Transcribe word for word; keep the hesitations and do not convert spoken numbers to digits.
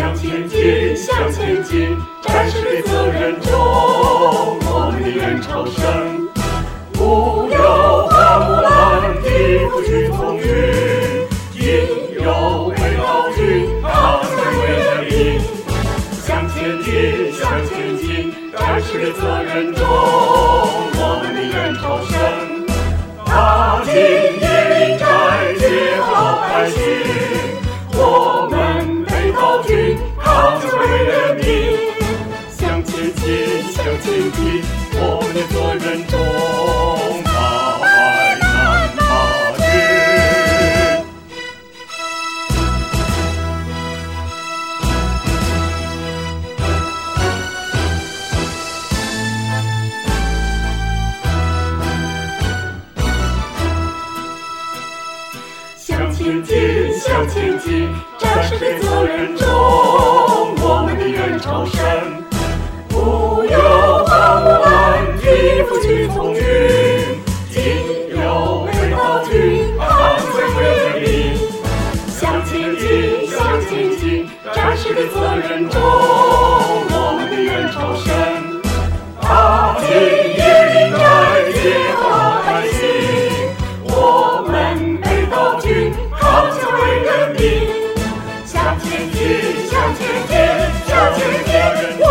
向前进，向前进，战士的责任重，我们的愿朝圣。不要花木兰的不屈从军，应有为老军，抗战为了民。向前进，向前进，战士的责任重，我们的愿朝圣。踏进野林寨，解放百姓，我们北道军，抗战为了民。向前进，向前进，我们的责任重，大海难爬军。向前进，向前进，战士的责任重，我们的愿朝圣。不要花木兰的不屈从军，应有为老军，抗战为了民。向前进，向前进，战士的责任重，我们的愿朝圣。踏进野林寨，解放百姓，我们北道军，抗战为了民。向前进，向前进，向前进。